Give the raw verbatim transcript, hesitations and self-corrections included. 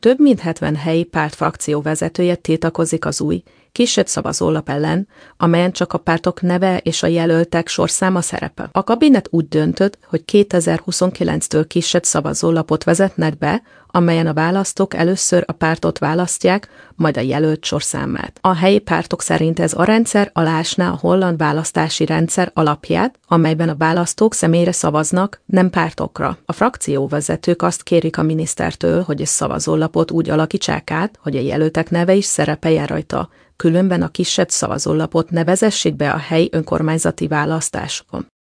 Több mint hetven helyi pártfrakció vezetője tiltakozik az új, kisebb szavazólap ellen, amelyen csak a pártok neve és a jelöltek sorszáma szerepel. A kabinet úgy döntött, hogy kétezer-huszonkilenctől kisebb szavazólapot vezetnek be, amelyen a választók először a pártot választják, majd a jelölt sorszámát. A helyi pártok szerint ez a rendszer alásná a holland választási rendszer alapját, amelyben a választók személyre szavaznak, nem pártokra. A frakcióvezetők azt kérik a minisztertől, hogy a szavazólapot úgy alakítsák át, hogy a jelöltek neve is szerepeljen rajta, különben a kisebb szavazólapot ne vezessék be a helyi önkormányzati választásokon.